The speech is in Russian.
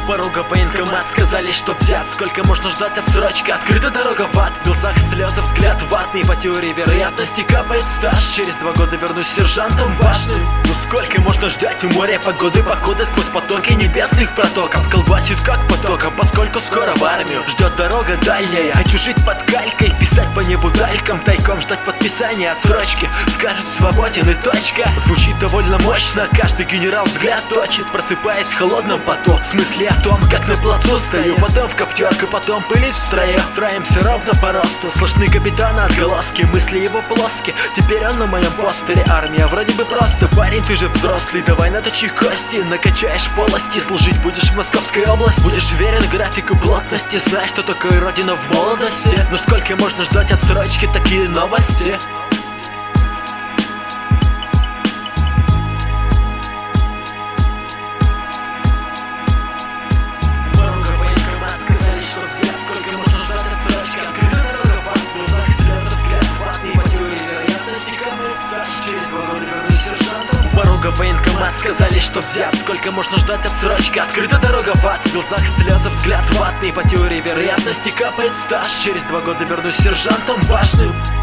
Порога военкомат, сказали, что взят. Сколько можно ждать отсрочки, открыта дорога в ад. В глазах слезы, взгляд ватный. По теории вероятности капает стаж. Через 2 года вернусь сержантом важным. Ну сколько можно ждать у моря погоды, покуда сквозь потоки небесных протоков колбасит как потоком, поскольку скоро в армию ждет дорога дальняя. Хочу жить под калькой, писать по небу далькам, тайком ждать подписания отсрочки. Скажут свободен и точка. Звучит довольно мощно, каждый генерал взгляд точит. Просыпаясь в холодном поту, в смысле о том, как на плацу стою. Потом в коптерку, потом пылить в строю. Троим все равно по росту, слышны капитана отголоски. Мысли его плоски, теперь он на моем постере. Армия вроде бы просто, парень, ты же взрослый. Давай наточи кости, накачаешь полости. Служить будешь в Московской области. Будешь верен графику плотности, знаешь, что такое родина в молодости. Но сколько можно ждать отсрочки, такие новости. Порога военкомат, сказали, что взят. Сколько можно ждать отсрочки, открыта дорога в ад. В глазах слезы, взгляд ватный. По теории вероятности капает стаж. Через 2 года вернусь сержантом важным.